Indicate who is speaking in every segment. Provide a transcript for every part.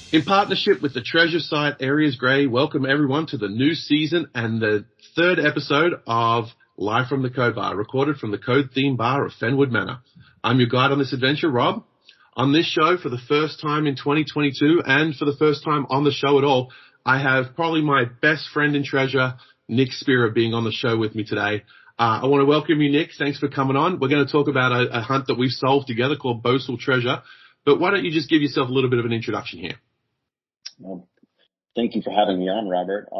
Speaker 1: In partnership with the treasure site Areas Grey, welcome everyone to the new season and the third episode of Live from the Code Bar, recorded from the Code Theme Bar of Fenwood Manor. I'm your guide on this adventure, Rob. On this show, for the first time in 2022, and for the first time on the show at all, I have probably my best friend in treasure, Nick Spira, being on the show with me today. I want to welcome you, Nick. Thanks for coming on. We're going to talk about a hunt that we've solved together called Bosal Treasure. But why don't you just give yourself a little bit of an introduction here?
Speaker 2: Well, thank you for having me on, Robert.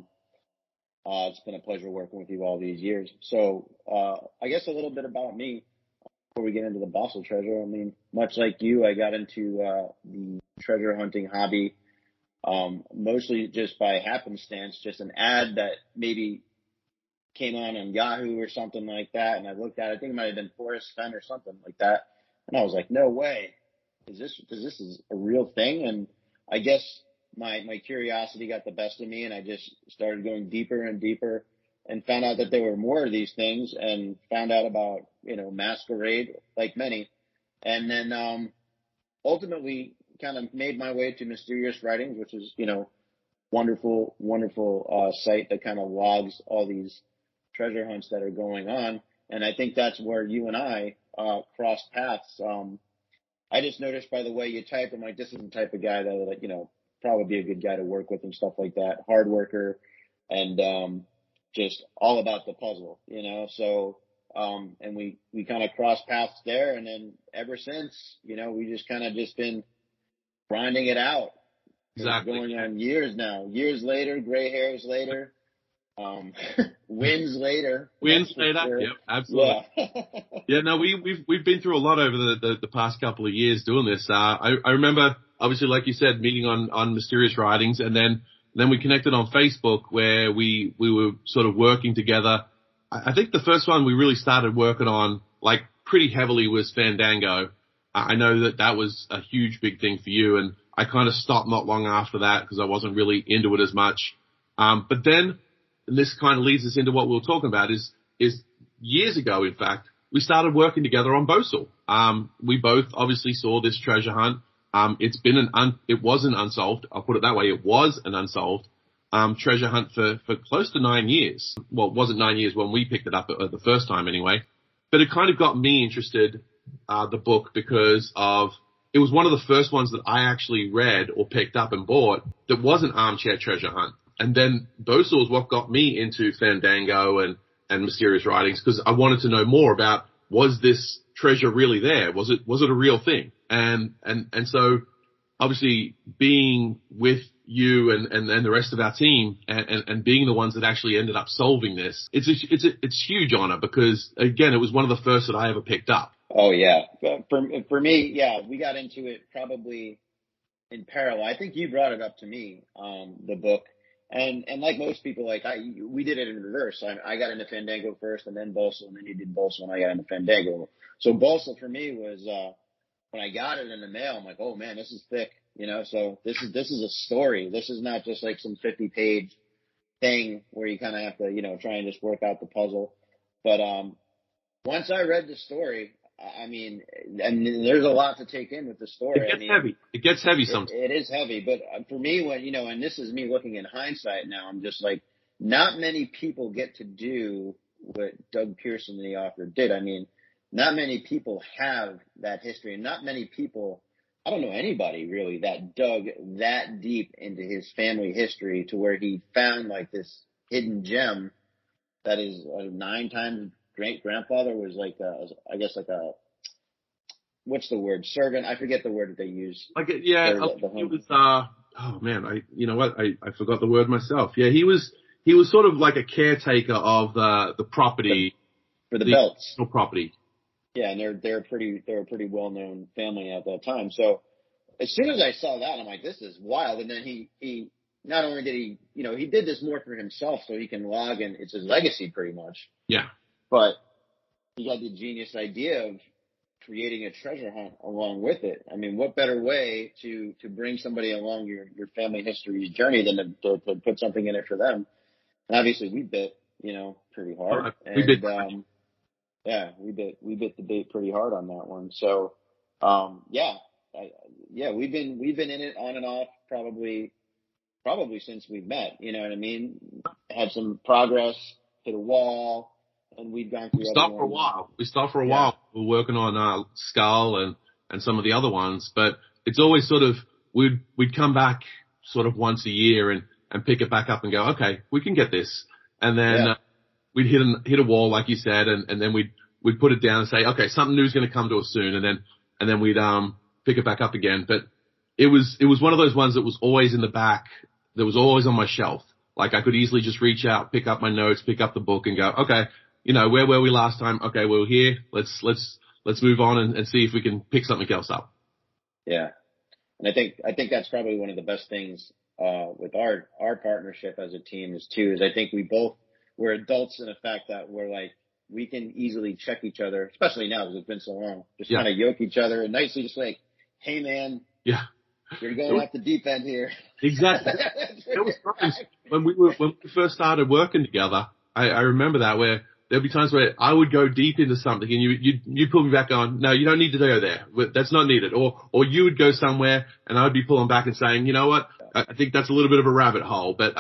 Speaker 2: It's been a pleasure working with you all these years. So, I guess a little bit about me before we get into the Bosal Treasure. I mean, much like you, I got into the treasure hunting hobby mostly just by happenstance, just an ad that maybe came on Yahoo or something like that, and I looked at it. I think it might have been Forrest Fenn or something like that, and I was like, no way, this is a real thing? And I guess my curiosity got the best of me, and I just started going deeper and deeper and found out that there were more of these things, and found out about, Masquerade, like many. And then ultimately kind of made my way to Mysterious Writings, which is, wonderful site that kind of logs all these treasure hunts that are going on. And I think that's where you and I crossed paths. I just noticed by the way you type, I'm like, this is the type of guy that, probably be a good guy to work with and stuff like that. Hard worker and just all about the puzzle, So, and we kind of crossed paths there. And then ever since, we just kind of just been grinding it out.
Speaker 1: Exactly.
Speaker 2: Going on years now. Years later, gray hairs later, wins later.
Speaker 1: Wins later.
Speaker 2: Sure.
Speaker 1: Yep, absolutely.
Speaker 2: Yeah.
Speaker 1: Yeah, no, we've been through a lot over the past couple of years doing this. I remember, obviously, like you said, meeting on Mysterious Writings, and then we connected on Facebook where we were sort of working together. I think the first one we really started working on, like, pretty heavily was Fandango. I know that was a huge, big thing for you, and I kind of stopped not long after that because I wasn't really into it as much. But then, and this kind of leads us into what we were talking about, is years ago, in fact, we started working together on Bosal. We both obviously saw this treasure hunt. It wasn't unsolved. I'll put it that way. It was an unsolved treasure hunt for close to 9 years. Well, it wasn't 9 years when we picked it up at the first time anyway. But it kind of got me interested, the book, because it was one of the first ones that I actually read or picked up and bought that was an armchair treasure hunt. And then Bosal is what got me into Fandango and Mysterious Writings, because I wanted to know more about, was this treasure really there? Was it a real thing? And so obviously being with you and the rest of our team and being the ones that actually ended up solving this, it's huge honor, because again, it was one of the first that I ever picked up.
Speaker 2: Oh yeah. For me, yeah, we got into it probably in parallel. I think you brought it up to me, the book. And like most people, we did it in reverse. I got into Fandango first and then Bosal, and then you did Bosal and I got into Fandango. So Bosal for me was, when I got it in the mail, I'm like, oh man, this is thick, so this is a story. This is not just like some 50-page thing where you kind of have to, try and just work out the puzzle. But, once I read the story, I mean, and there's a lot to take in with the story.
Speaker 1: It gets heavy. It gets heavy sometimes.
Speaker 2: It is heavy, but for me, when and this is me looking in hindsight now, I'm just like, not many people get to do what Doug Pearson, the author, did. I mean, not many people have that history, and not many people, I don't know anybody really that dug that deep into his family history to where he found like this hidden gem that is 9 times great grandfather was like I guess like a, what's the word, servant? I forget the word that they use.
Speaker 1: He was oh man, I forgot the word myself. Yeah, he was sort of like a caretaker of the property
Speaker 2: for the belts.
Speaker 1: Property.
Speaker 2: Yeah, and they're a pretty well known family at that time. So as soon as I saw that, I'm like, this is wild. And then he not only did he did this more for himself so he can log, and it's his legacy pretty much.
Speaker 1: Yeah.
Speaker 2: But he had the genius idea of creating a treasure hunt along with it. I mean, what better way to bring somebody along your family history's journey than to put something in it for them? And obviously we bit, pretty hard.
Speaker 1: We bit.
Speaker 2: Yeah, we bit the bait pretty hard on that one. So, yeah, we've been in it on and off probably since we've met. You know what I mean? Had some progress, hit a wall, and we've gone
Speaker 1: We
Speaker 2: through other
Speaker 1: stopped for a
Speaker 2: ones.
Speaker 1: while. We stopped for a
Speaker 2: Yeah,
Speaker 1: while. We were working on Skull and some of the other ones, but it's always sort of we'd come back sort of once a year and pick it back up and go, okay, we can get this, and then
Speaker 2: yeah,
Speaker 1: we'd hit a wall like you said, and then we'd put it down and say, okay, something new's going to come to us soon, and then we'd pick it back up again. But it was one of those ones that was always in the back, that was always on my shelf. Like I could easily just reach out, pick up my notes, pick up the book, and go, okay, where were we last time? Okay, we're here. Let's move on and see if we can pick something else up.
Speaker 2: yeah. And I think that's probably one of the best things with our partnership as a team is I think we're adults in the fact that we're like, we can easily check each other, especially now because it's been so long, just kind of yoke each other and nicely just like, hey man,
Speaker 1: yeah,
Speaker 2: you're going off the deep end here.
Speaker 1: Exactly. There was times when we first started working together. I remember that where there'd be times where I would go deep into something and you'd pull me back on. No, you don't need to go there. That's not needed. Or you would go somewhere and I would be pulling back and saying, you know what? I think that's a little bit of a rabbit hole. But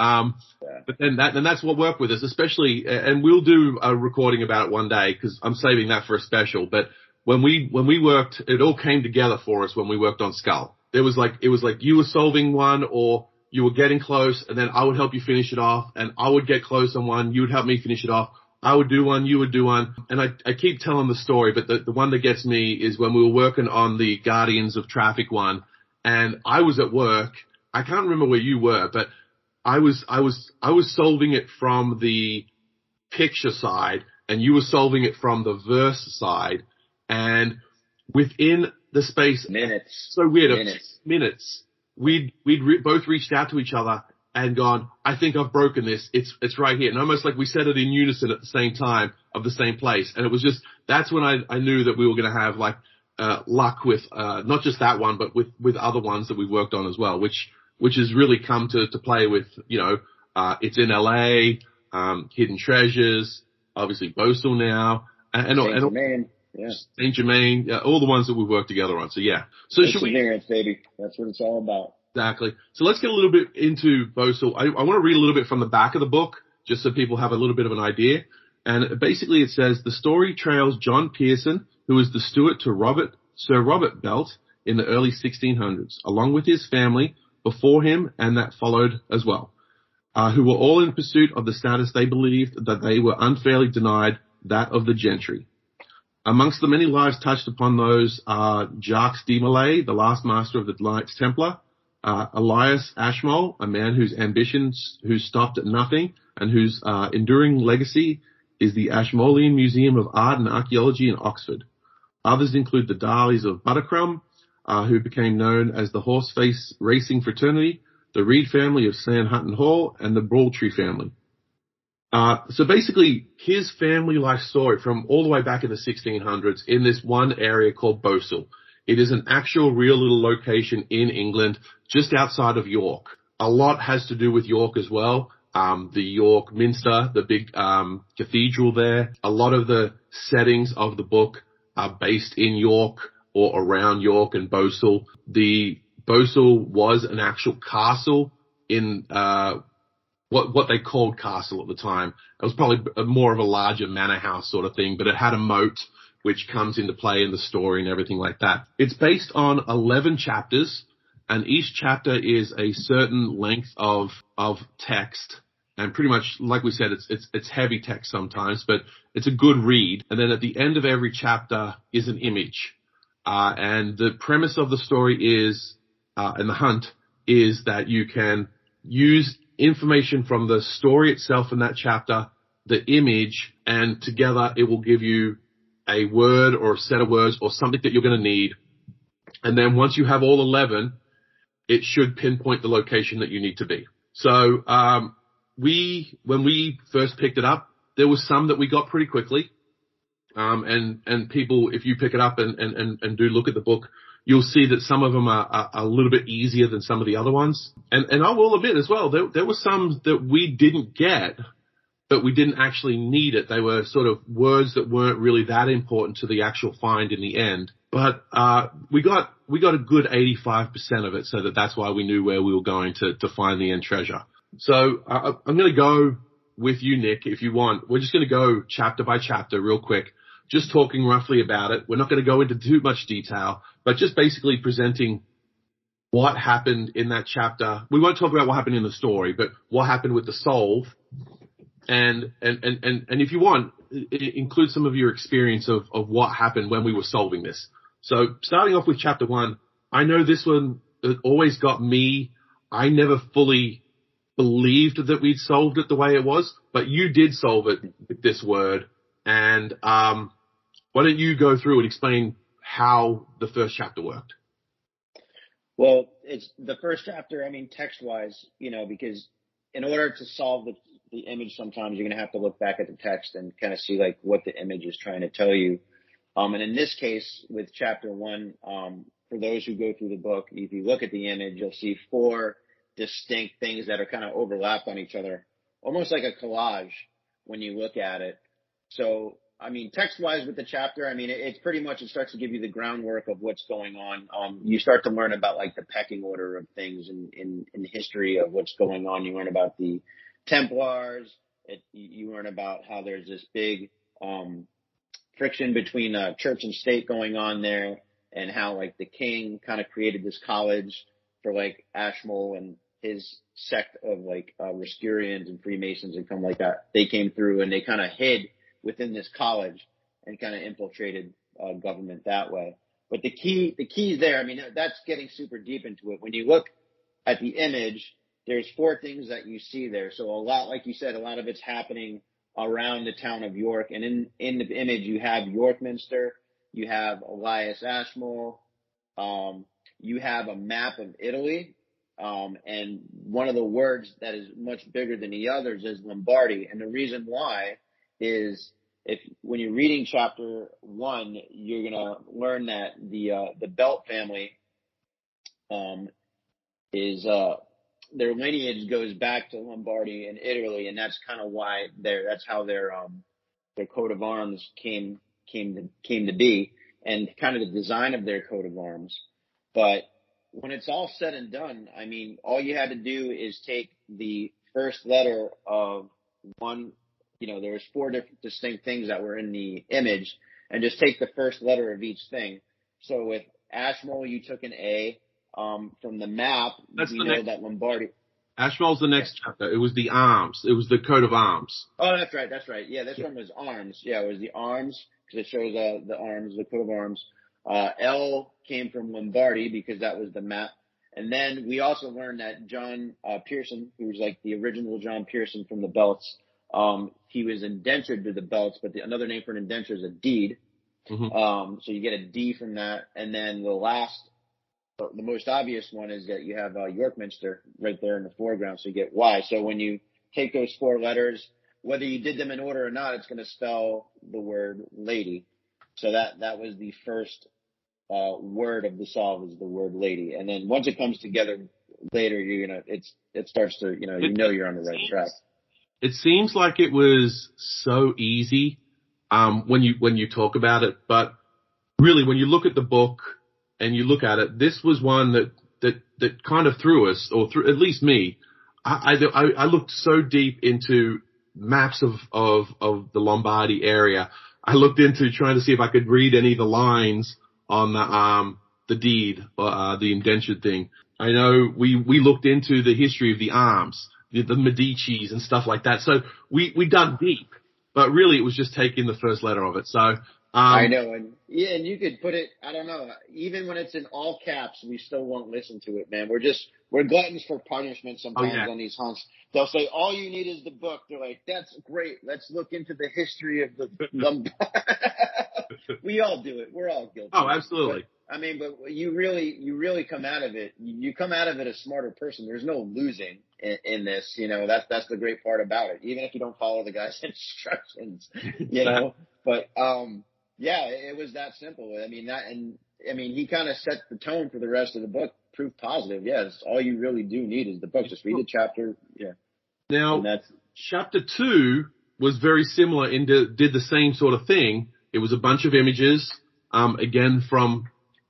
Speaker 1: then that's what worked with us, especially, and we'll do a recording about it one day because I'm saving that for a special. But when we worked, it all came together for us when we worked on Skull. It was like you were solving one or you were getting close and then I would help you finish it off and I would get close on one. You would help me finish it off. I would do one. You would do one. And I keep telling the story, but the one that gets me is when we were working on the Guardians of Traffic one and I was at work. I can't remember where you were, but I was solving it from the picture side and you were solving it from the verse side. And within the space,
Speaker 2: minutes,
Speaker 1: so weird, minutes, we'd both reached out to each other and gone, I think I've broken this. It's right here. And almost like we said it in unison at the same time of the same place. And it was just, that's when I knew that we were going to have like, luck with, not just that one, but with other ones that we've worked on as well, which has really come to play with, it's in LA, Hidden Treasures, obviously Bosal now, and
Speaker 2: Saint-Germain. Yeah.
Speaker 1: Saint-Germain, all the ones that we've worked together on. So yeah. So should we?
Speaker 2: Perseverance, baby. That's what it's all about.
Speaker 1: Exactly. So let's get a little bit into Bosal. I want to read a little bit from the back of the book, just so people have a little bit of an idea. And basically it says, the story trails John Pearson, who was the steward to Sir Robert Belt in the early 1600s, along with his family before him and that followed as well, who were all in pursuit of the status they believed that they were unfairly denied, that of the gentry. Amongst the many lives touched upon those are Jacques de Molay, the last master of the Knights Templar, Elias Ashmole, a man whose ambitions, who stopped at nothing and whose enduring legacy is the Ashmolean Museum of Art and Archaeology in Oxford. Others include the Darleys of Buttercrumb, who became known as the Horseface Racing Fraternity, the Reed family of San Hutton Hall, and the Brawltree family. So basically, his family life story from all the way back in the 1600s in this one area called Bosal. It is an actual real little location in England, just outside of York. A lot has to do with York as well. The York Minster, the big cathedral there. A lot of the settings of the book are based in York or around York and Bosal. The Bosal was an actual castle in what they called castle at the time. It was probably more of a larger manor house sort of thing, but it had a moat which comes into play in the story and everything like that. It's based on 11 chapters, and each chapter is a certain length of text. And pretty much, like we said, it's heavy text sometimes, but it's a good read. And then at the end of every chapter is an image. And the premise of the story is, and the hunt is that you can use information from the story itself in that chapter, the image, and together it will give you a word or a set of words or something that you're going to need. And then once you have all 11, it should pinpoint the location that you need to be. So, when we first picked it up, there was some that we got pretty quickly. And people, if you pick it up and do look at the book, you'll see that some of them are a little bit easier than some of the other ones. And I will admit as well, there were some that we didn't get, but we didn't actually need it. They were sort of words that weren't really that important to the actual find in the end. But we got a good 85% of it, so that's why we knew where we were going to find the end treasure. So I'm going to go with you, Nick, if you want. We're just going to go chapter by chapter real quick, just talking roughly about it. We're not going to go into too much detail, but just basically presenting what happened in that chapter. We won't talk about what happened in the story, but what happened with the solve. And if you want, include some of your experience of what happened when we were solving this. So starting off with chapter 1, I know this one always got me. I never fully believed that we'd solved it the way it was, but you did solve it with this word. And why don't you go through and explain how the first chapter worked?
Speaker 2: Well, it's the first chapter, I mean, text-wise, because in order to solve the image, sometimes you're going to have to look back at the text and kind of see like what the image is trying to tell you. And in this case, with chapter 1, for those who go through the book, if you look at the image, you'll see 4 distinct things that are kind of overlapped on each other, almost like a collage when you look at it. So, I mean, text-wise with the chapter, I mean, it's pretty much, it starts to give you the groundwork of what's going on. You start to learn about like the pecking order of things in the history of what's going on. You learn about the Templars. You learn about how there's this big friction between church and state going on there, and how like the king kind of created this college for like Ashmole and his sect of like Roscurians and Freemasons and something like that. They came through and they kind of hid within this college and kind of infiltrated government that way. But the key is there. I mean, that's getting super deep into it. When you look at the image, there's 4 things that you see there. So a lot, like you said, a lot of it's happening around the town of York. And in the image, you have York Minster, you have Elias Ashmole, you have a map of Italy. And one of the words that is much bigger than the others is Lombardy. And the reason why is when you're reading chapter 1, you're going to learn that the Belt family, is, their lineage goes back to Lombardy and Italy. And that's kind of why that's how their coat of arms came to be, and kind of the design of their coat of arms. But when it's all said and done, I mean, all you had to do is take the first letter of one, there's 4 different distinct things that were in the image, and just take the first letter of each thing. So with Ashmole, you took an A. From the map, we know that Lombardy.
Speaker 1: Ashmole's the next chapter. It was the arms. It was the coat of arms.
Speaker 2: Oh, that's right. Yeah, this one was arms. Yeah, it was the arms, because it shows the arms, the coat of arms. L came from Lombardy because that was the map. And then we also learned that John Pearson, who was like the original John Pearson from the Belts, he was indentured to the Belts, but another name for an indenture is a deed. Mm-hmm. So you get a D from that. And then the most obvious one is that you have York Minster right there in the foreground, so you get Y. So when you take those 4 letters, whether you did them in order or not, it's going to spell the word lady. So that was the first word of the solve, is the word lady. And then once it comes together later, it starts to, you're on the right track.
Speaker 1: It seems like it was so easy when you talk about it, but really when you look at the book and you look at it, this was one that kind of threw us, or through at least me. I looked so deep into maps of the Lombardy area. I looked into trying to see if I could read any of the lines on the deed, the indentured thing. I know we looked into the history of the arms, the Medicis and stuff like that. So we dug deep, but really it was just taking the first letter of it. So.
Speaker 2: I know, and you could put it, I don't know, even when it's in all caps, we still won't listen to it, man. We're gluttons for punishment sometimes on these hunts. They'll say, all you need is the book. They're like, that's great. Let's look into the history of the We all do it. We're all guilty.
Speaker 1: Oh, absolutely.
Speaker 2: But you really come out of it. You come out of it a smarter person. There's no losing in this, that's the great part about it. Even if you don't follow the guy's instructions, but, yeah, it was that simple. He kind of set the tone for the rest of the book. Proof positive. Yes, all you really do need is the book. Just read the chapter. Yeah.
Speaker 1: Now, chapter 2 was very similar. Did the same sort of thing. It was a bunch of images. again from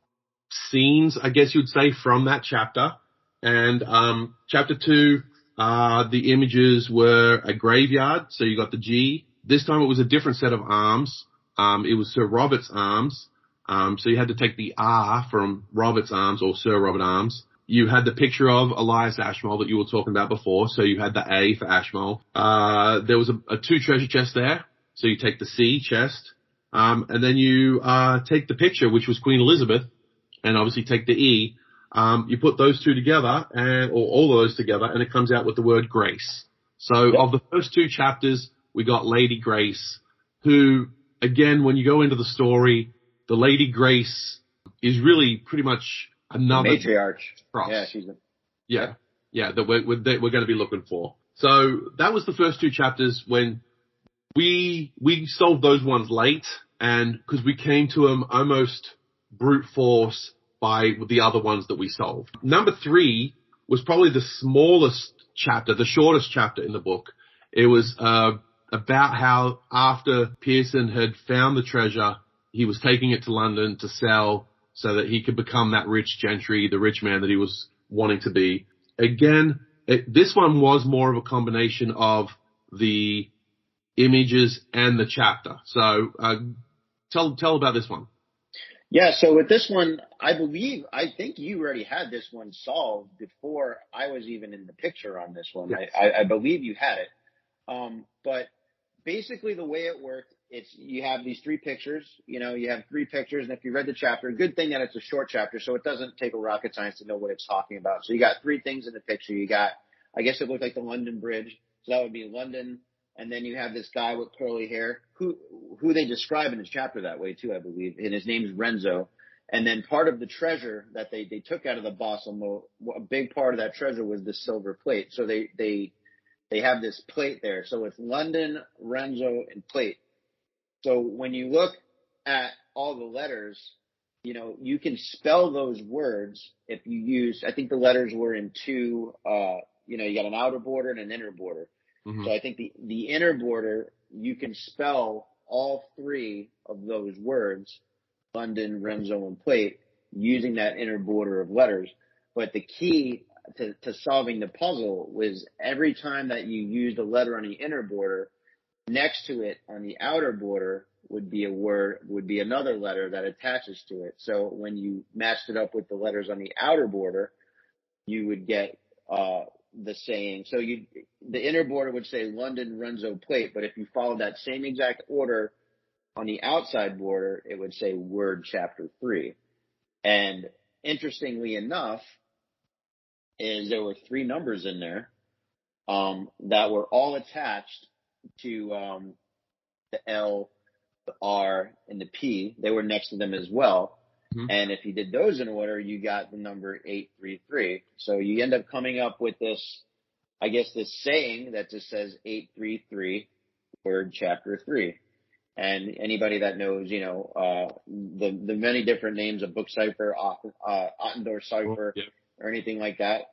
Speaker 1: scenes, I guess you'd say, from that chapter. And chapter 2, the images were a graveyard, so you got the G. This time it was a different set of arms. It was Sir Robert's arms. So you had to take the R from Robert's arms, or Sir Robert arms. You had the picture of Elias Ashmole that you were talking about before, so you had the A for Ashmole. There was a 2 treasure chests there, so you take the C chest. And then you take the picture, which was Queen Elizabeth, and obviously take the E. You put those 2 together, or all of those together, and it comes out with the word Grace. So of the first 2 chapters, we got Lady Grace, who, again, when you go into the story, the Lady Grace is really pretty much another
Speaker 2: matriarch.
Speaker 1: Cross.
Speaker 2: Yeah, she's
Speaker 1: that we're going to be looking for. So that was the first 2 chapters when we solved those ones late, and because we came to them almost brute force by the other ones that we solved. Number 3 was probably the smallest chapter, the shortest chapter in the book. It was about how after Pearson had found the treasure, he was taking it to London to sell so that he could become that rich gentry, the rich man that he was wanting to be. Again, this one was more of a combination of the images and the chapter. So tell about this one.
Speaker 2: Yeah, so with this one, I think you already had this one solved before I was even in the picture on this one. Yes. I believe you had it. But basically the way it worked, you have these 3 pictures, you have 3 pictures, and if you read the chapter, good thing that it's a short chapter, so it doesn't take a rocket science to know what it's talking about. So you got 3 things in the picture. You got, I guess it looked like the London Bridge, so that would be London, and then you have this guy with curly hair, who they describe in the chapter that way too, I believe, and his name's Renzo. And then part of the treasure that they took out of the Basel Moat, a big part of that treasure was the silver plate. So they have this plate there. So it's London, Renzo, and plate. So when you look at all the letters, you can spell those words if you use, I think the letters were in 2, you got an outer border and an inner border. Mm-hmm. So I think the inner border, you can spell all 3 of those words, London, Renzo, and plate, using that inner border of letters. But the key to solving the puzzle was every time that you used a letter on the inner border, next to it on the outer border would be another letter that attaches to it. So when you matched it up with the letters on the outer border, you would get the saying. So the inner border would say London, Renzo, plate, but if you followed that same exact order on the outside border, it would say word chapter 3. And interestingly enough, is there were 3 numbers in there that were all attached to the L, the R, and the P. They were next to them as well. Mm-hmm. And if you did those in order, you got the number 833. So you end up coming up with this, I guess, this saying that just says 833, word chapter 3. And anybody that knows, the many different names of book cipher, Ottendorf cipher, or anything like that.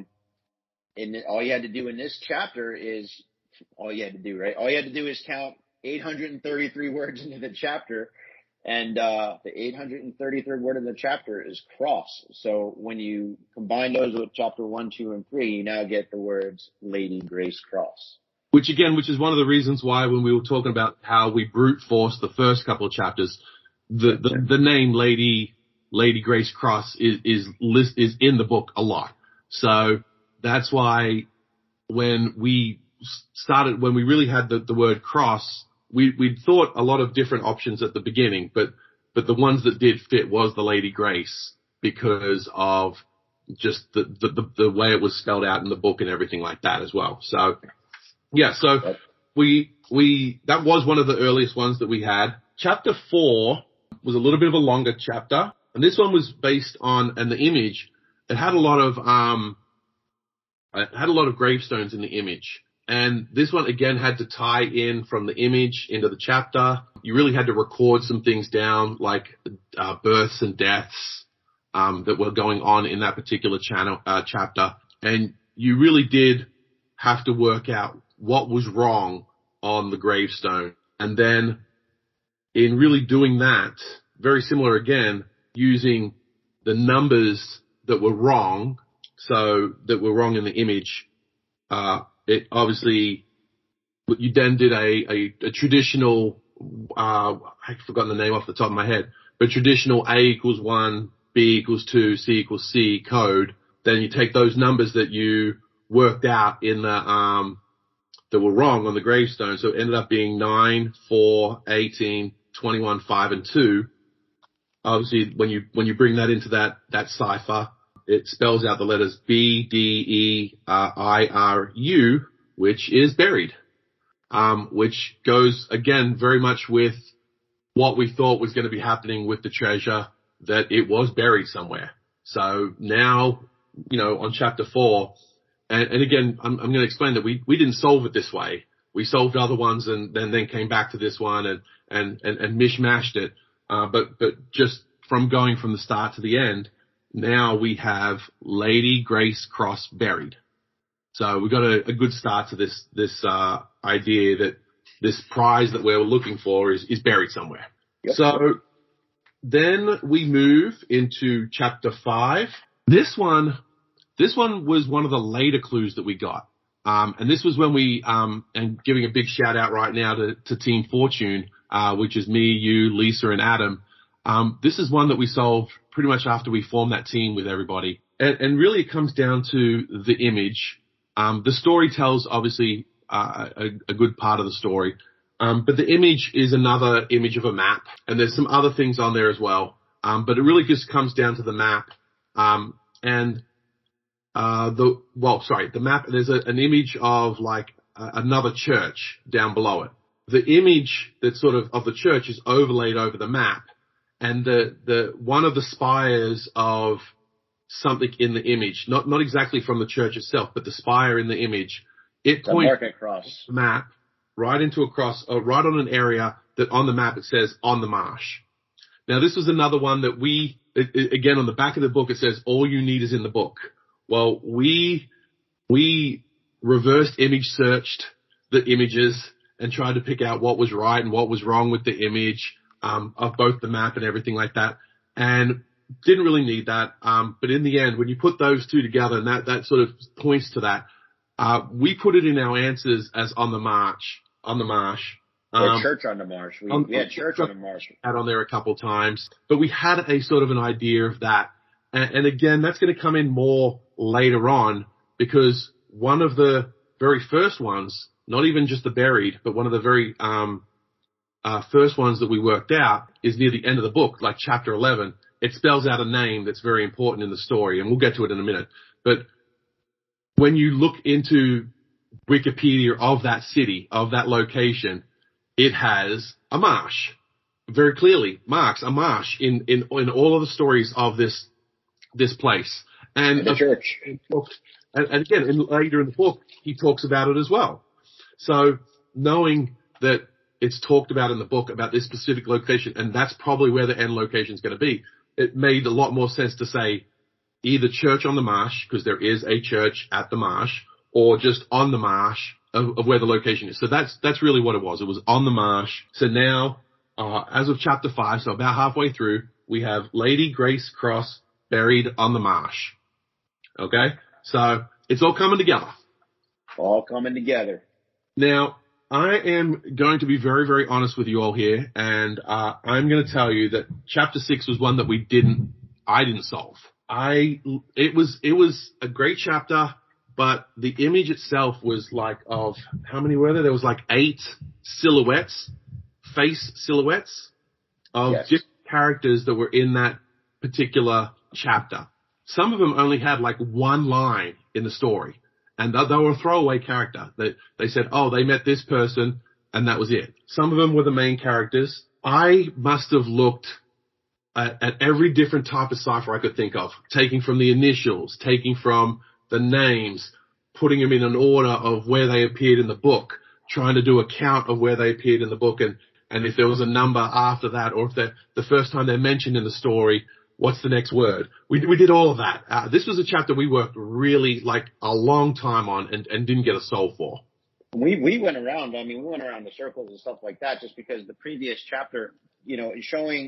Speaker 2: And all you had to do in this chapter is all you had to do, right? All you had to do is count 833 words into the chapter. And the 833rd word in the chapter is cross. So when you combine those with chapter 1, 2, and 3, you now get the words Lady Grace Cross.
Speaker 1: Which is one of the reasons why when we were talking about how we brute forced the first couple of chapters, the name Lady Grace Cross is in the book a lot. So that's why when we really had the word cross, we thought a lot of different options at the beginning, but the ones that did fit was the Lady Grace because of just the way it was spelled out in the book and everything like that as well. So yeah, so that was one of the earliest ones that we had. Chapter 4 was a little bit of a longer chapter, and this one was based on, and the image, it had a lot of gravestones in the image. And this one, again, had to tie in from the image into the chapter. You really had to record some things down, like births and deaths that were going on in that particular chapter. And you really did have to work out what was wrong on the gravestone. And then in really doing that, very similar again, using the numbers that were wrong, so that were wrong in the image. It obviously, you then did a traditional, I've forgotten the name off the top of my head, but traditional A equals 1, B equals 2, C equals C code. Then you take those numbers that you worked out in the, that were wrong on the gravestone. So it ended up being 9, 4, 18, 21, 5, and 2. Obviously, when you bring that into that cipher, it spells out the letters B, D, E, I, R, U, which is buried. Which goes again very much with what we thought was going to be happening with the treasure, that it was buried somewhere. So now, on chapter 4, and again, I'm going to explain that we didn't solve it this way. We solved other ones and then came back to this one and mishmashed it. But just from going from the start to the end, now we have Lady Grace Cross buried. So we got a good start to this idea that this prize that we're looking for is buried somewhere. Yep. So then we move into chapter 5. This one was one of the later clues that we got. And this was when we, and giving a big shout out right now to Team Fortune, which is me, you, Lisa, and Adam. This is one that we solved pretty much after we formed that team with everybody. And really it comes down to the image. The story tells obviously, a good part of the story. But the image is another image of a map, and there's some other things on there as well. But it really just comes down to the map. The map, there's an image of like another church down below it. The image that's sort of the church is overlaid over the map, and the one of the spires of something in the image, not exactly from the church itself, but the spire in the image, it points
Speaker 2: across
Speaker 1: the map right into a cross, right on an area that on the map it says on the marsh. Now this was another one that again on the back of the book it says all you need is in the book. Well, we reversed image searched the images and tried to pick out what was right and what was wrong with the image of both the map and everything like that, and didn't really need that. But in the end, when you put those two together, and that sort of points to that, we put it in our answers as on the marsh.
Speaker 2: Church on the marsh. We had church on the marsh.
Speaker 1: Had on there a couple of times, but we had a sort of an idea of that. And again, that's going to come in more later on, because one of the very first ones, not even just the buried, but one of the very first ones that we worked out is near the end of the book, like chapter 11. It spells out a name that's very important in the story, and we'll get to it in a minute. But when you look into Wikipedia of that city, of that location, it has a marsh. Very clearly marks a marsh in all of the stories of this place. And
Speaker 2: the church.
Speaker 1: And again, later in the book, he talks about it as well. So knowing that it's talked about in the book about this specific location, and that's probably where the end location is going to be, it made a lot more sense to say either church on the marsh, because there is a church at the marsh, or just on the marsh of where the location is. So that's really what it was. It was on the marsh. So now, as of chapter 5, so about halfway through, we have Lady Grace Cross buried on the marsh. Okay? So it's all coming together.
Speaker 2: All coming together.
Speaker 1: Now, I am going to be very, very honest with you all here, and I'm going to tell you that chapter 6 was one that I didn't solve. It was a great chapter, but the image itself was like of, how many were there? There was like 8 silhouettes, face silhouettes of different characters that were in that particular chapter. Some of them only had like one line in the story, and they were a throwaway character. They said, oh, they met this person, and that was it. Some of them were the main characters. I must have looked at every different type of cipher I could think of, taking from the initials, taking from the names, putting them in an order of where they appeared in the book, trying to do a count of where they appeared in the book, and if there was a number after that, or if the first time they're mentioned in the story, what's the next word? We did all of that. This was a chapter we worked really like a long time on and didn't get a solve for.
Speaker 2: We went around. I mean, we went around the circles and stuff like that, just because the previous chapter, is showing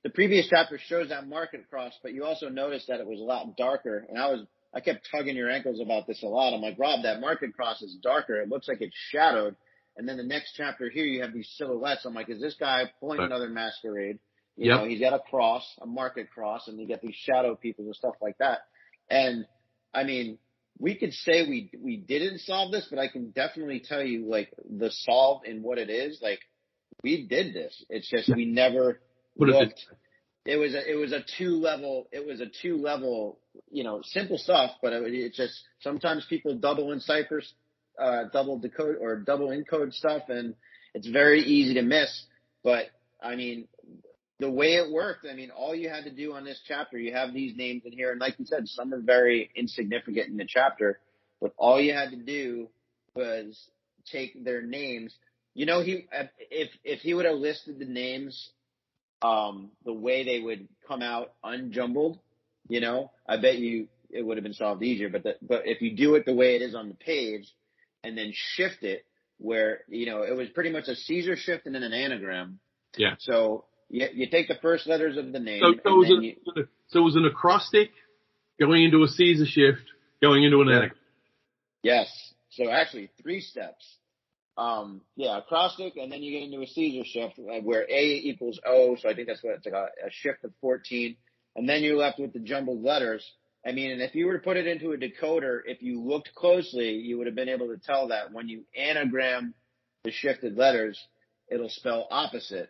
Speaker 2: the previous chapter shows that market cross, but you also noticed that it was a lot darker. And I kept tugging your ankles about this a lot. I'm like, Rob, that market cross is darker. It looks like it's shadowed. And then the next chapter here, you have these silhouettes. I'm like, is this guy pulling another masquerade? You know, he's got a cross, a market cross, and you get these shadow people and stuff like that. And I mean, we could say we didn't solve this, but I can definitely tell you, like, the solve in what it is, like, we did this. It's just we never looked. It was a two level, you know, simple stuff, but it's just sometimes people double encipher, double decode or double encode stuff, and it's very easy to miss. But I mean, the way it worked, I mean, all you had to do on this chapter, you have these names in here, and like you said, some are very insignificant in the chapter, but all you had to do was take their names. You know, if he would have listed the names the way they would come out unjumbled, you know, I bet you it would have been solved easier. But if you do it the way it is on the page and then shift it where, you know, it was pretty much a Caesar shift and then an anagram. Yeah. So you take the first letters of the name.
Speaker 1: So it was an acrostic going into a Caesar shift, going into an anagram.
Speaker 2: Yes. So actually 3 steps. Acrostic, and then you get into a Caesar shift where A equals O. So I think that's what it's like, a shift of 14. And then you're left with the jumbled letters. I mean, and if you were to put it into a decoder, if you looked closely, you would have been able to tell that when you anagram the shifted letters, it'll spell opposite.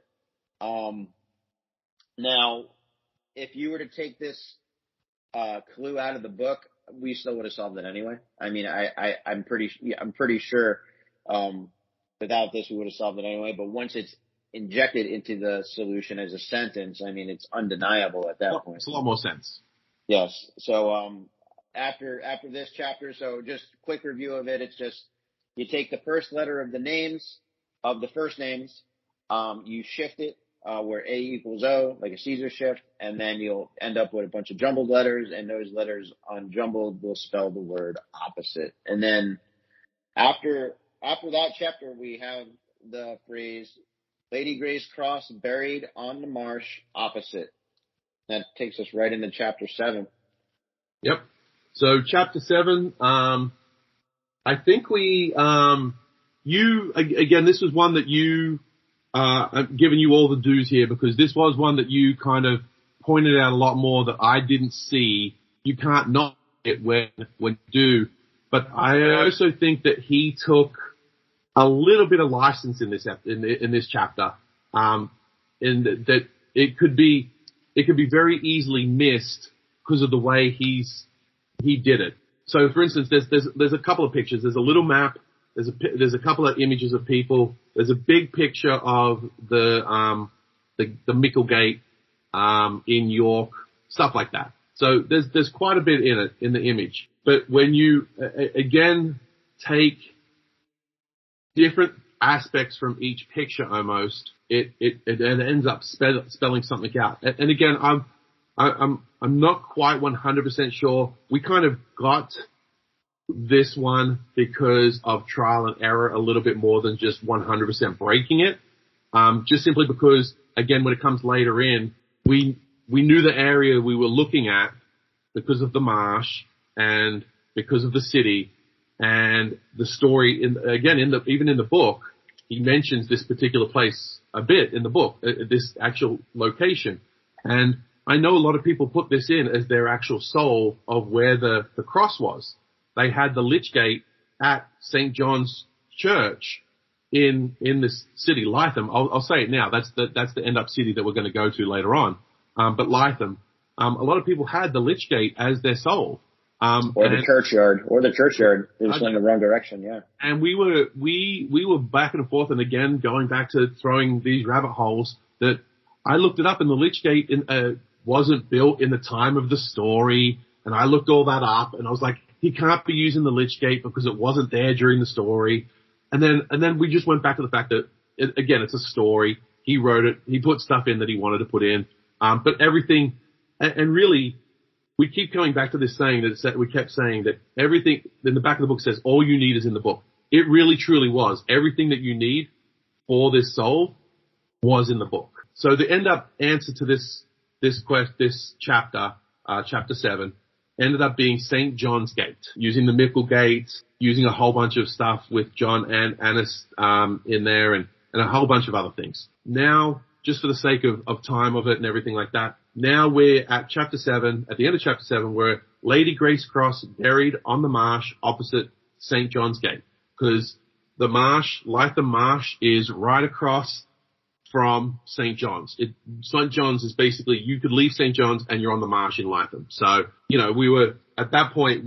Speaker 2: Now, if you were to take this clue out of the book, we still would have solved it anyway. I mean, I'm pretty sure without this we would have solved it anyway. But once it's injected into the solution as a sentence, I mean, it's undeniable at that point.
Speaker 1: It's a lot more sense.
Speaker 2: Yes. So after this chapter, so just quick review of it. It's just you take the first letter of the names of the first names, you shift it where A equals O, like a Caesar shift, and then you'll end up with a bunch of jumbled letters, and those letters unjumbled will spell the word opposite. And then after that chapter, we have the phrase Lady Grey's cross buried on the marsh opposite. That takes us right into chapter 7.
Speaker 1: Yep. So chapter 7, I think again, this was one that I'm giving you all the dues here because this was one that you kind of pointed out a lot more that I didn't see. You can't not see it when you do. But I also think that he took a little bit of license in this chapter, in that it could be very easily missed because of the way he did it. So, for instance, there's a couple of pictures. There's a little map. There's a couple of images of people. There's a big picture of the Micklegate in York, stuff like that. So there's quite a bit in it in the image. But when you again take different aspects from each picture, almost it ends up spelling something out. And again, I'm not quite 100% sure. We kind of got this one because of trial and error a little bit more than just 100% breaking it. Just simply because, again, when it comes later in, we knew the area we were looking at because of the marsh and because of the city and the story. Even in the book, he mentions this particular place a bit in the book, this actual location. And I know a lot of people put this in as their actual soul of where the cross was. They had the Lich Gate at St. John's Church in this city, Lytham. I'll say it now. That's the end up city that we're going to go to later on. But Lytham, a lot of people had the Lich Gate as their soul.
Speaker 2: The churchyard. They're just going in the wrong direction. Yeah.
Speaker 1: And we were back and forth. And again, going back to throwing these rabbit holes that I looked it up, and the Lich Gate wasn't built in the time of the story. And I looked all that up, and I was like, he can't be using the Lich Gate because it wasn't there during the story. And then we just went back to the fact that, again, it's a story. He wrote it. He put stuff in that he wanted to put in. But everything, and really, we keep coming back to this saying that we kept saying that everything in the back of the book says all you need is in the book. It really, truly was. Everything that you need for this soul was in the book. So the end up answer to this chapter, chapter 7, ended up being St. John's Gate, using the Mickle Gate, using a whole bunch of stuff with John and Annis in there, and a whole bunch of other things. Now, just for the sake of time of it and everything like that, now we're at chapter 7, at the end of chapter 7, where Lady Grace Cross buried on the marsh opposite St. John's Gate. Because the marsh, Lytham Marsh, is right across from St. John's. St. John's is basically, you could leave St. John's and you're on the marsh in Lytham. So, we were, at that point,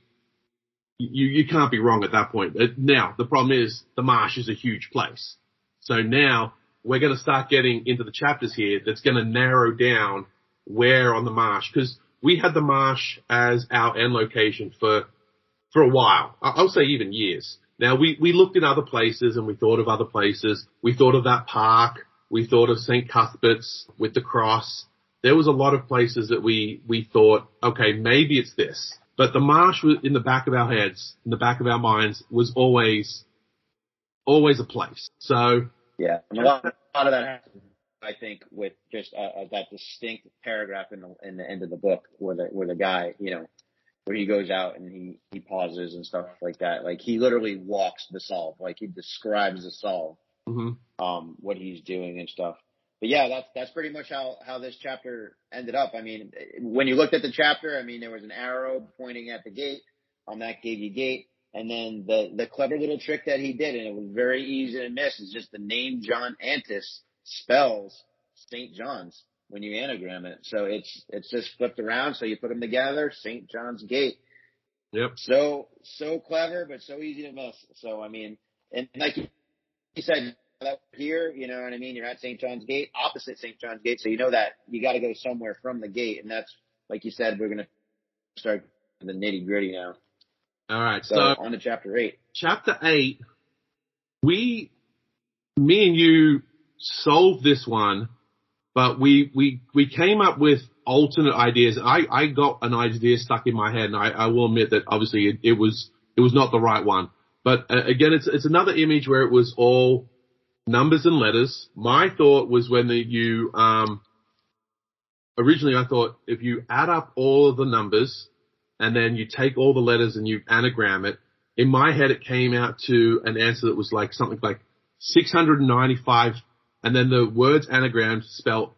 Speaker 1: you can't be wrong at that point. Now, the problem is, the marsh is a huge place. So now, we're going to start getting into the chapters here that's going to narrow down where on the marsh, because we had the marsh as our end location for a while. I'll say even years. Now, we looked in other places and we thought of other places. We thought of that park. We thought of St. Cuthbert's with the cross. There was a lot of places that we thought, okay, maybe it's this. But the marsh was in the back of our heads, in the back of our minds, was always a place. So,
Speaker 2: yeah, and a lot of that happens, I think, with just that distinct paragraph in the end of the book where the guy, where he goes out and he pauses and stuff like that. Like, he literally walks the solve. Like, he describes the solve, what he's doing and stuff. But yeah, that's pretty much how this chapter ended up. I mean, when you looked at the chapter, I mean, there was an arrow pointing at the gate. That gave you gate. And then the clever little trick that he did, and it was very easy to miss, is just the name John Antis spells St. John's when you anagram it. So it's just flipped around. So you put them together, St. John's Gate.
Speaker 1: Yep.
Speaker 2: So clever, but so easy to miss. So, I mean, and like you said, here, you know what I mean? You're at St. John's Gate, opposite St. John's Gate. So you know that you got to go somewhere from the gate. And that's, like you said, we're going to start the nitty gritty now.
Speaker 1: All right.
Speaker 2: So on to chapter 8.
Speaker 1: Chapter 8, me and you solved this one, but we came up with alternate ideas. I got an idea stuck in my head, and I will admit that obviously it was not the right one. But again, it's another image where it was all numbers and letters. My thought was originally I thought if you add up all of the numbers and then you take all the letters and you anagram it, in my head it came out to an answer that was like something like 695, and then the words anagrammed spelled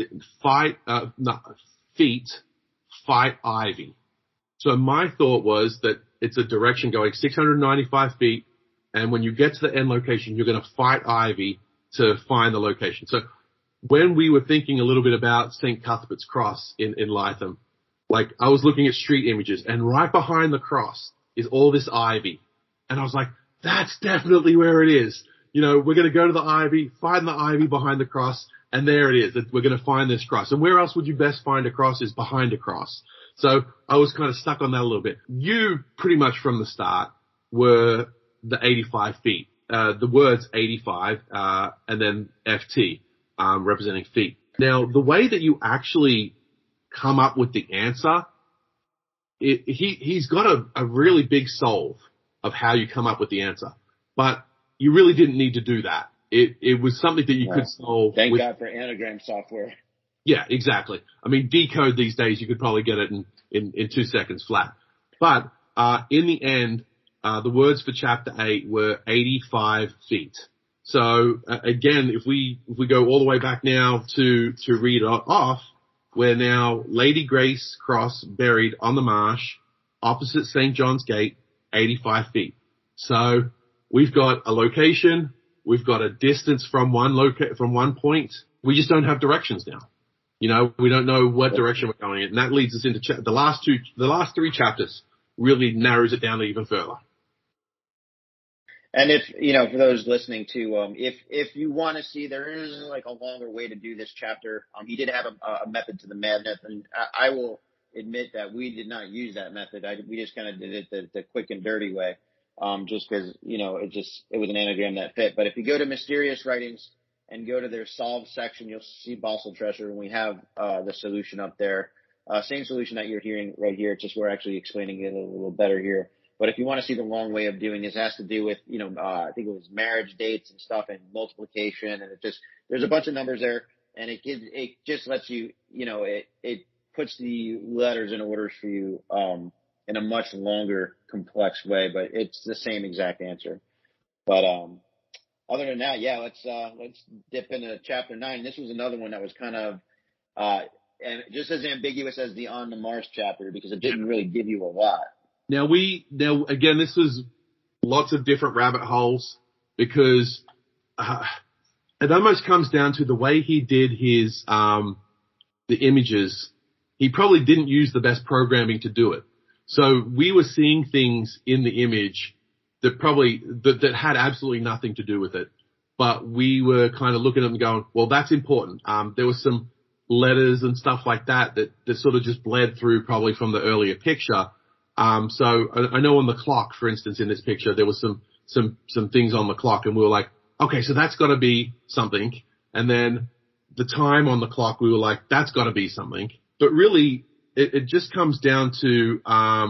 Speaker 1: feet, fight ivy. So my thought was that it's a direction going 695 feet, and when you get to the end location, you're going to fight ivy to find the location. So when we were thinking a little bit about St. Cuthbert's Cross in Lytham, like I was looking at street images, and right behind the cross is all this ivy. And I was like, that's definitely where it is. You know, we're going to go to the ivy, find the ivy behind the cross, and there it is. We're going to find this cross. And where else would you best find a cross is behind a cross. So I was kind of stuck on that a little bit. You pretty much from the start were the 85 feet. The words 85, and then FT, representing feet. Now, the way that you actually come up with the answer, he's got a really big solve of how you come up with the answer. But you really didn't need to do that. It was something that you could solve.
Speaker 2: Thank God for anagram software.
Speaker 1: Yeah, exactly. I mean, decode these days, you could probably get it in 2 seconds flat. But in the end, the words for chapter 8 were 85 feet. So again, if we go all the way back now to read off, we're now Lady Grace Cross buried on the marsh opposite St. John's Gate, 85 feet. So we've got a location, we've got a distance from one point. We just don't have directions now. You know, we don't know what direction we're going in, and that leads us into the last 3 chapters really narrows it down even further.
Speaker 2: And if, you know, for those listening to, if you want to see, there is like a longer way to do this chapter. He did have a method to the madness, and I will admit that we did not use that method. We just kind of did it the quick and dirty way, just because, you know, it was an anagram that fit. But if you go to Mysterious Writings and go to their solve section, you'll see Bossel Treasure, and we have the solution up there. Same solution that you're hearing right here. It's just we're actually explaining it a little better here. But if you want to see the long way of doing this, it has to do with, you know, I think it was marriage dates and stuff and multiplication. And there's a bunch of numbers there. and it just lets you, it puts the letters in orders for you, in a much longer, complex way, but it's the same exact answer. But, other than that, yeah, let's dip into chapter 9. This was another one that was kind of, and just as ambiguous as the On to Mars chapter, because it didn't really give you a lot.
Speaker 1: Now again, this was lots of different rabbit holes, because it almost comes down to the way he did his, the images. He probably didn't use the best programming to do it. So we were seeing things in the image that had absolutely nothing to do with it. But we were kind of looking at them and going, well, that's important. There was some letters and stuff like that sort of just bled through probably from the earlier picture. So I know on the clock, for instance, in this picture, there was some things on the clock, and we were like, okay, so that's got to be something. And then the time on the clock, we were like, that's got to be something. But really, it just comes down to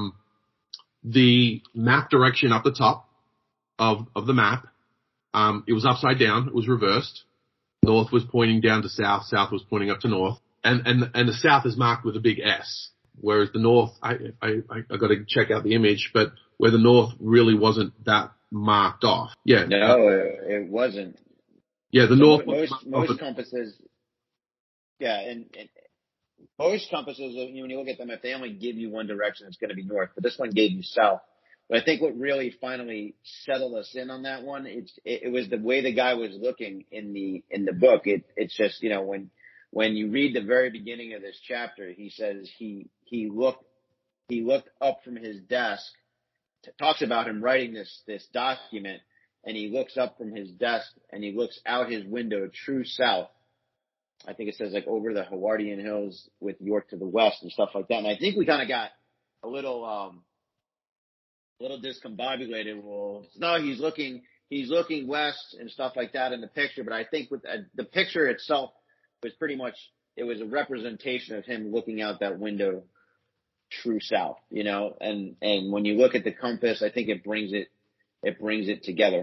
Speaker 1: the map direction up the top of the map. It was upside down. It was reversed. North was pointing down to south. South was pointing up to north. And the south is marked with a big S. Whereas the north, I got to check out the image, but where the north really wasn't that marked off. Yeah.
Speaker 2: No, it wasn't.
Speaker 1: Yeah, the
Speaker 2: so
Speaker 1: north.
Speaker 2: Most compasses. Yeah, and most compasses, when you look at them, if they only give you one direction, it's going to be north. But this one gave you south. But I think what really finally settled us in on that one, it was the way the guy was looking in the book. It's just, when you read the very beginning of this chapter, he says he looked up from his desk, talks about him writing this document, and he looks up from his desk and he looks out his window true south. I think it says like over the Howardian Hills with York to the west and stuff like that. And I think we kind of got a little discombobulated. Well, no, he's looking west and stuff like that in the picture. But I think with the picture itself was pretty much, it was a representation of him looking out that window true south, and when you look at the compass, I think it brings it together.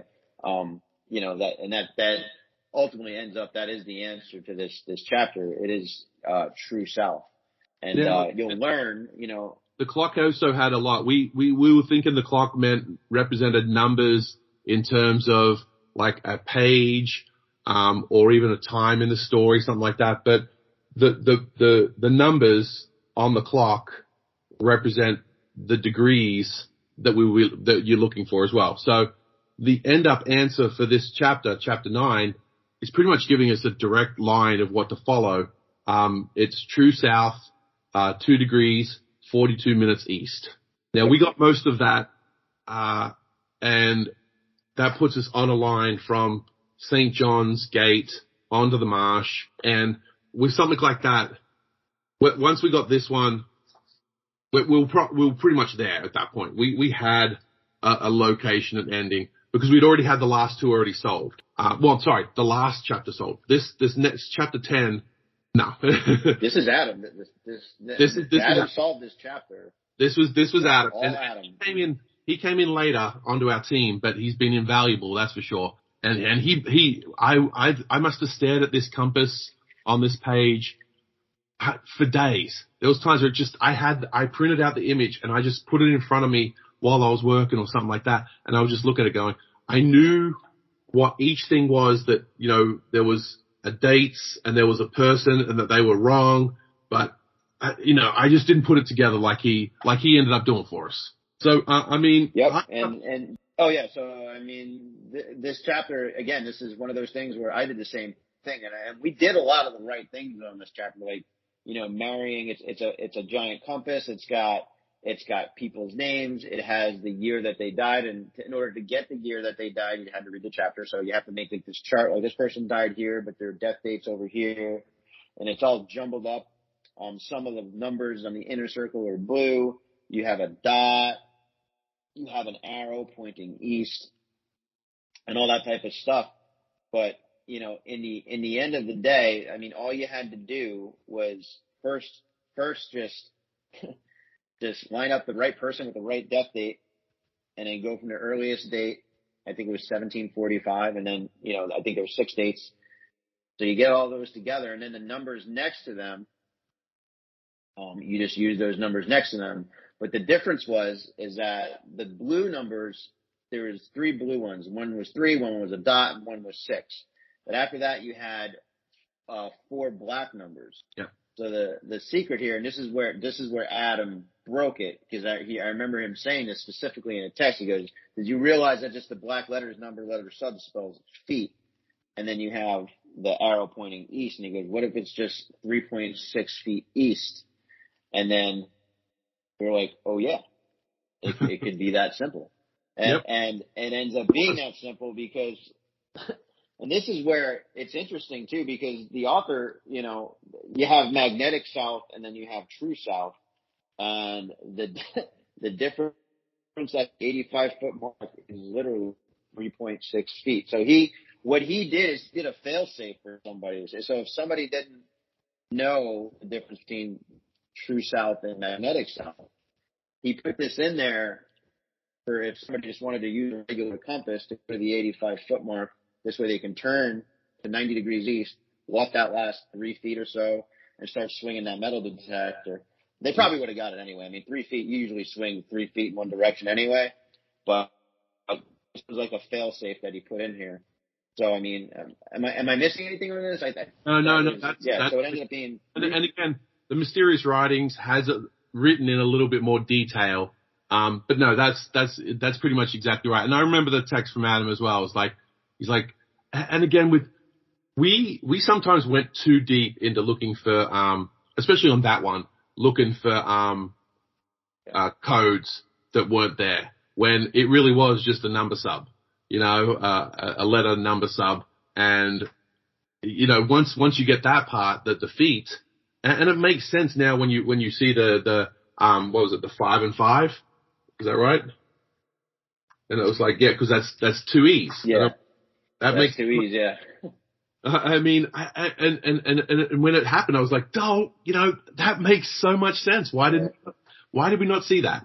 Speaker 2: That ultimately ends up, that is the answer to this chapter. It is, true south. And, you'll learn,
Speaker 1: The clock also had a lot. We were thinking the clock represented numbers in terms of like a page, or even a time in the story, something like that. But the numbers on the clock represent the degrees that you're looking for as well. So the end up answer for this chapter 9, is pretty much giving us a direct line of what to follow. It's true south, 2 degrees, 42 minutes east. Now we got most of that, and that puts us on a line from St. John's Gate onto the marsh. And with something like that, once we got this one, we were pretty much there at that point. We had a location and ending, because we'd already had the last 2 already solved. The last chapter solved. This next chapter 10, no.
Speaker 2: This is Adam. Adam solved this chapter.
Speaker 1: This was Adam.
Speaker 2: All Adam.
Speaker 1: He came in later onto our team, but he's been invaluable, that's for sure. And I must have stared at this compass on this page for days. There was times where I printed out the image and I just put it in front of me while I was working or something like that. And I would just look at it going, I knew what each thing was, that, there was a dates and there was a person and that they were wrong. But, I just didn't put it together like he ended up doing for us. So,
Speaker 2: Yep. This chapter, again, this is one of those things where I did the same thing. And we did a lot of the right things on this chapter, like, marrying, it's a giant compass. It's got people's names. It has the year that they died. And in order to get the year that they died, you had to read the chapter. So you have to make like this chart, like this person died here, but their death date's over here. And it's all jumbled up. Some of the numbers on the inner circle are blue. You have a dot. You have an arrow pointing east and all that type of stuff. But, in the end of the day, all you had to do was first just line up the right person with the right death date, and then go from the earliest date. I think it was 1745. And then, I think there were 6 dates. So you get all those together, and then the numbers next to them, you just use those numbers next to them. But the difference is that the blue numbers, there was 3 blue ones. One was 3, one was a dot, and one was 6. But after that, you had 4 black numbers.
Speaker 1: Yeah.
Speaker 2: So the secret here, and this is where Adam broke it, because I remember him saying this specifically in a text. He goes, "Did you realize that just the black letters, number, letter, sub spells feet, and then you have the arrow pointing east?" And he goes, "What if it's just 3.6 feet east?" And then we're like, "Oh yeah, it could be that simple." And it ends up being that simple because, and this is where it's interesting too, because the author, you have magnetic south and then you have true south, and the difference at 85-foot mark is literally 3.6 feet. So what he did is did a fail safe for somebody. So if somebody didn't know the difference between true south and magnetic south, he put this in there for if somebody just wanted to use a regular compass to go to the 85-foot mark. This way they can turn to 90 degrees east, walk that last 3 feet or so, and start swinging that metal detector. They probably would have got it anyway. I mean, 3 feet, you usually swing 3 feet in one direction anyway, but this was like a fail safe that he put in here. So, I mean, am I missing anything on this?
Speaker 1: No.
Speaker 2: So it ended up being.
Speaker 1: And again, the Mysterious Writings has it written in a little bit more detail. But no, that's pretty much exactly right. And I remember the text from Adam as well. It was he's like, and again we sometimes went too deep into looking for, especially on that one, looking for, codes that weren't there when it really was just a number sub, a letter number sub. And, once you get that part, the feet, and it makes sense now when you see the what was it, the 5 and 5? Is that right? And it was like, yeah, because that's 2 E's.
Speaker 2: Yeah.
Speaker 1: That makes
Speaker 2: 2 E's, yeah.
Speaker 1: I mean, and when it happened, I was like, "Oh, that makes so much sense. Why did we not see that?"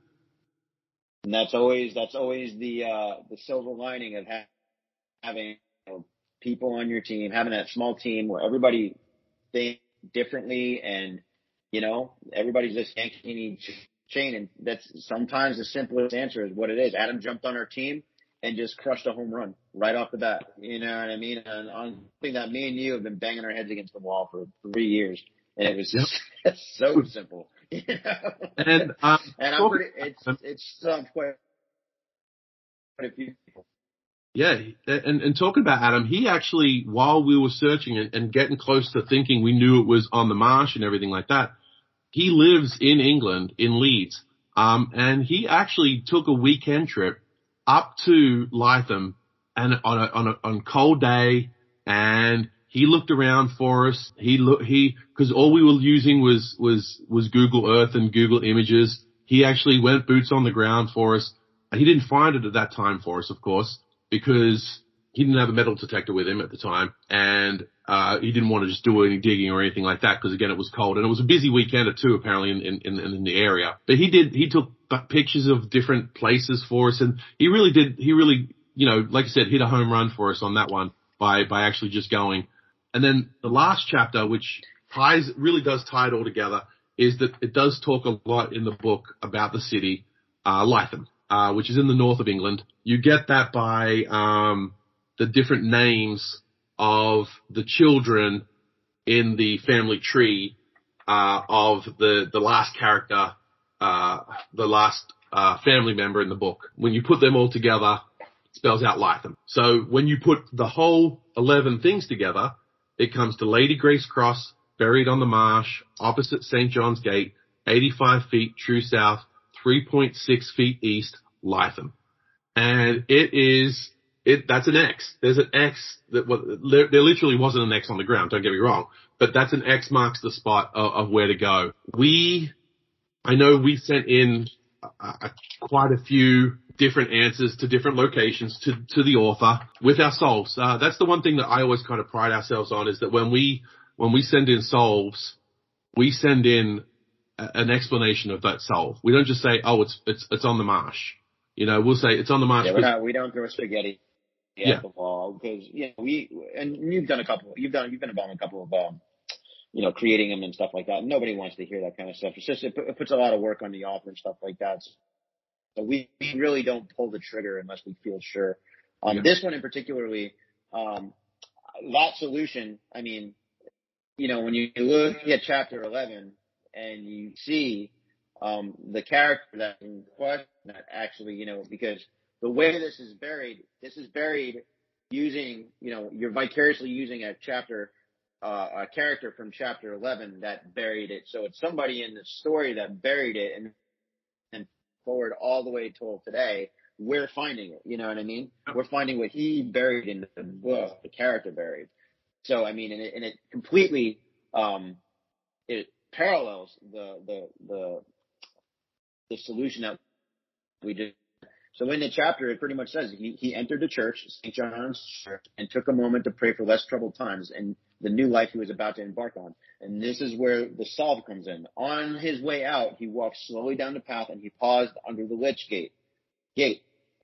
Speaker 2: And that's always the silver lining of having people on your team, having that small team where everybody thinks differently, and everybody's just yanking each chain. And that's sometimes the simplest answer is what it is. Adam jumped on our team and just crushed a home run right off the bat. You know what I mean? And on something that me and you have been banging our heads against the wall for 3 years, and it was just so simple.
Speaker 1: And
Speaker 2: I'm pretty. It's quite a few people.
Speaker 1: Yeah, and talking about Adam, he actually, while we were searching and getting close to thinking we knew it was on the marsh and everything like that, he lives in England, in Leeds, and he actually took a weekend trip up to Lytham and on a cold day, and he looked around for us. Cause all we were using was Google Earth and Google Images. He actually went boots on the ground for us. He didn't find it at that time for us, of course, because he didn't have a metal detector with him at the time, and he didn't want to just do any digging or anything like that, because again, it was cold, and it was a busy weekend too, apparently in the area. But he took pictures of different places for us, and he really, like I said, hit a home run for us on that one by actually just going. And then the last chapter, which really does tie it all together, is that it does talk a lot in the book about the city, Lytham, which is in the north of England. You get that by the different names of the children in the family tree of the last character, the last family member in the book. When you put them all together, it spells out Lytham. So when you put the whole 11 things together, it comes to Lady Grace Cross, buried on the marsh, opposite St. John's Gate, 85 feet true south, 3.6 feet east, Lytham. And that's an X. There's an X there literally wasn't an X on the ground, don't get me wrong, but that's an X marks the spot of where to go. I know we sent in quite a few different answers to different locations to the author with our solves. That's the one thing that I always kind of pride ourselves on, is that when we send in solves, we send in an explanation of that solve. We don't just say, "Oh, it's on the marsh." We'll say it's on the marsh.
Speaker 2: Yeah, we don't throw spaghetti.
Speaker 1: Yeah.
Speaker 2: at the wall, because you've been involved in a couple of creating them and stuff like that. Nobody wants to hear that kind of stuff. It's just, it puts a lot of work on the author and stuff like that. So we really don't pull the trigger unless we feel sure. This one in particularly, that solution, I mean, when you look at chapter 11 and you see, the character that in question that actually, because the way this is buried using, you're vicariously using a character from chapter 11 that buried it. So it's somebody in the story that buried it and forward all the way till today, we're finding it. You know what I mean? We're finding what he buried in the book, the character buried. So, I mean, and it completely, it parallels the solution that we did. So in the chapter, it pretty much says he entered the church, St. John's Church, and took a moment to pray for less troubled times and the new life he was about to embark on. And this is where the solve comes in. On his way out, he walked slowly down the path and he paused under the lich gate. He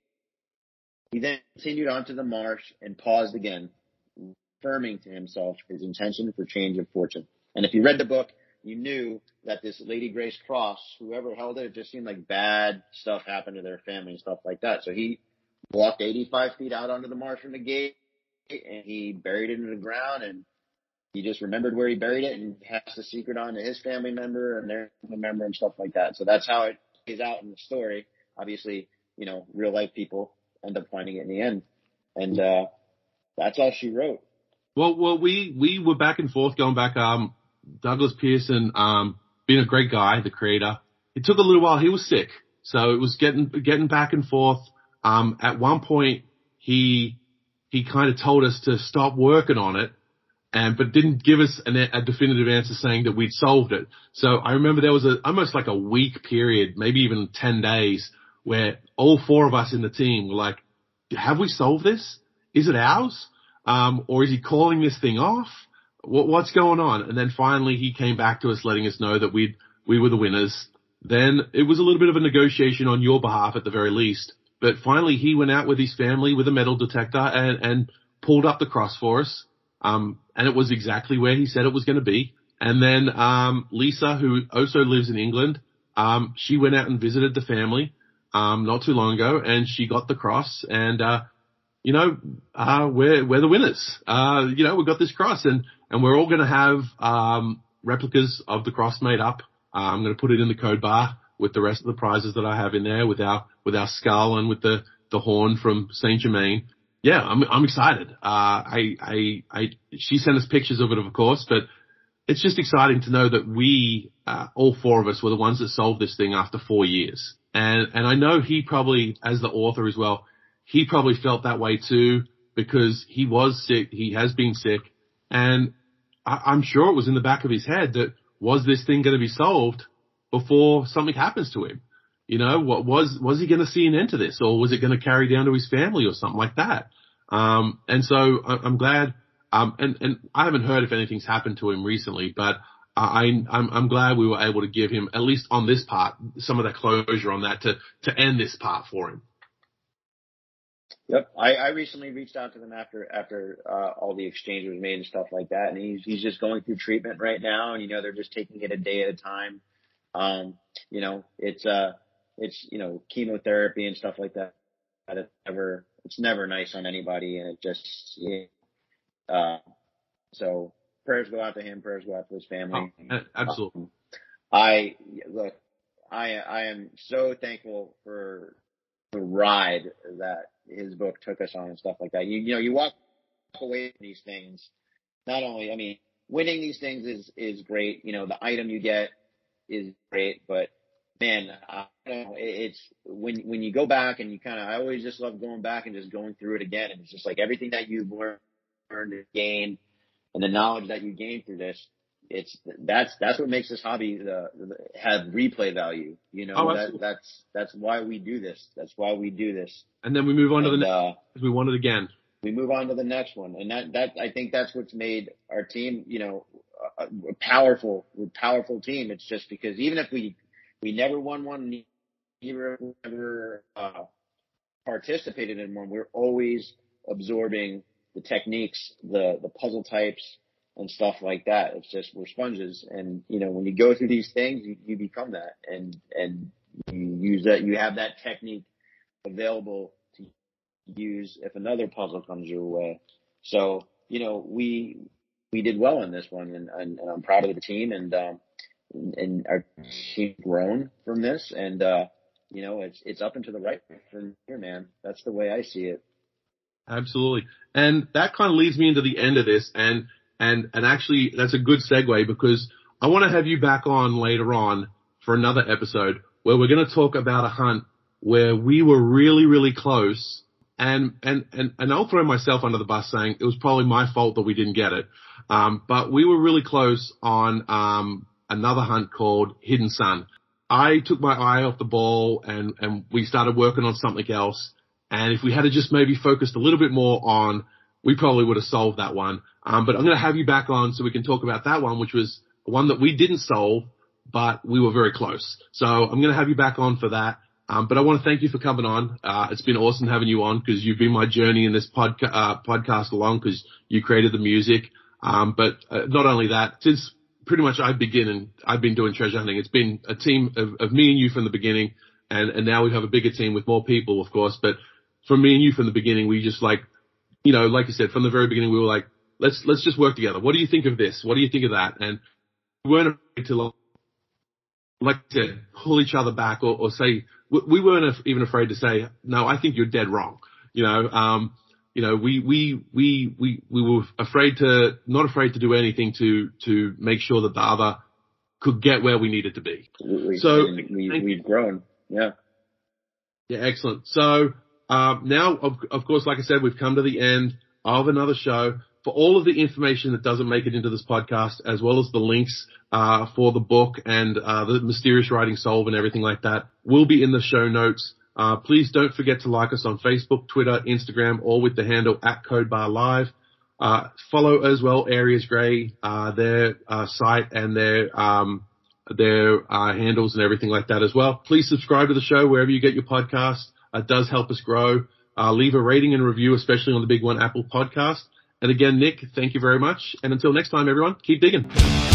Speaker 2: then continued on to the marsh and paused again, affirming to himself his intention for change of fortune. And if you read the book, you knew that this Lady Grace cross, whoever held it, it just seemed like bad stuff happened to their family and stuff like that. So he walked 85 feet out onto the marsh from the gate and he buried it in the ground, and he just remembered where he buried it and passed the secret on to his family member and their family member and stuff like that. So that's how it plays out in the story. Obviously, real life people end up finding it in the end. And that's all she wrote.
Speaker 1: Well, we were back and forth going back. Douglas Pearson, being a great guy, the creator, it took a little while. He was sick, so it was getting back and forth. At one point, he kind of told us to stop working on it, but didn't give us a definitive answer saying that we'd solved it. So I remember there was almost like a week period, maybe even 10 days, where all four of us in the team were like, have we solved this? Is it ours? Or is he calling this thing off? What's going on? And then finally he came back to us letting us know that we were the winners. Then it was a little bit of a negotiation on your behalf at the very least. But finally he went out with his family with a metal detector and pulled up the cross for us. And it was exactly where he said it was going to be. And then, Lisa, who also lives in England, she went out and visited the family, not too long ago, and she got the cross, and, we're the winners. We've got this cross, and we're all going to have, replicas of the cross made up. I'm going to put it in the code bar with the rest of the prizes that I have in there with our skull and with the horn from Saint Germain. Yeah, I'm excited. She sent us pictures of it, of course, but it's just exciting to know that we, all four of us were the ones that solved this thing after 4 years. And I know he probably, as the author as well, he probably felt that way too, because he was sick. He has been sick. And I'm sure it was in the back of his head that, was this thing going to be solved before something happens to him? What was he going to see an end to this, or was it going to carry down to his family or something like that? And so I'm glad, and I haven't heard if anything's happened to him recently, but I'm glad we were able to give him, at least on this part, some of that closure on that to end this part for him.
Speaker 2: Yep. I recently reached out to them after all the exchange was made and stuff like that. And he's just going through treatment right now. And, they're just taking it a day at a time. It's chemotherapy and stuff like that. It's never nice on anybody. And it just, so prayers go out to him. Prayers go out to his family.
Speaker 1: Oh, absolutely.
Speaker 2: I am so thankful for the ride that his book took us on and stuff like that. You walk away from these things. Not only, winning these things is great. The item you get is great, but man, I don't know, it's when you go back and I always just love going back and just going through it again. And it's just like everything that you've learned and gained and the knowledge that you gained through this, that's what makes this hobby have replay value. That's why we do this. That's why we do this.
Speaker 1: And then we move on to the next. We want it again.
Speaker 2: We move on to the next one, and that I think that's what's made our team, a powerful team. It's just because even if we never won one, never participated in one, we're always absorbing the techniques, the puzzle types and stuff like that. It's just, we're sponges. And, when you go through these things, you become that, and you use that, you have that technique available to use if another puzzle comes your way. So, we did well in this one, and I'm proud of the team, and our team grown from this, and, it's up and to the right from here, man. That's the way I see it.
Speaker 1: Absolutely. And that kind of leads me into the end of this, and actually that's a good segue, because I want to have you back on later on for another episode where we're going to talk about a hunt where we were really, really close, and I'll throw myself under the bus saying it was probably my fault that we didn't get it. But we were really close on another hunt called Hidden Sun. I took my eye off the ball, and we started working on something else. And if we had to just maybe focused a little bit more on, we probably would have solved that one. But I'm going to have you back on so we can talk about that one, which was one that we didn't solve, but we were very close. So I'm going to have you back on for that. But I want to thank you for coming on. It's been awesome having you on, because you've been my journey in this podcast along, because you created the music. But not only that, since pretty much I've been doing treasure hunting, it's been a team of me and you from the beginning. And now we have a bigger team with more people, of course. But from me and you from the beginning, we just like you said, from the very beginning, we were like, let's just work together. What do you think of this? What do you think of that? And we weren't afraid to, like I said, pull each other back or say, we weren't even afraid to say, no, I think you're dead wrong. We were not afraid to do anything to make sure that the other could get where we needed to be.
Speaker 2: So we've grown. Yeah.
Speaker 1: Yeah. Excellent. So, now, of course, like I said, we've come to the end of another show. For all of the information that doesn't make it into this podcast, as well as the links for the book and the Mysterious Writing Solve and everything like that, will be in the show notes. Please don't forget to like us on Facebook, Twitter, Instagram, or with the handle @CodeBarLive. Follow as well Areas Grey, their site and their handles and everything like that as well. Please subscribe to the show wherever you get your podcast. It does help us grow. Leave a rating and review, especially on the big one, Apple Podcast. And again, Nick, thank you very much. And until next time, everyone, keep digging.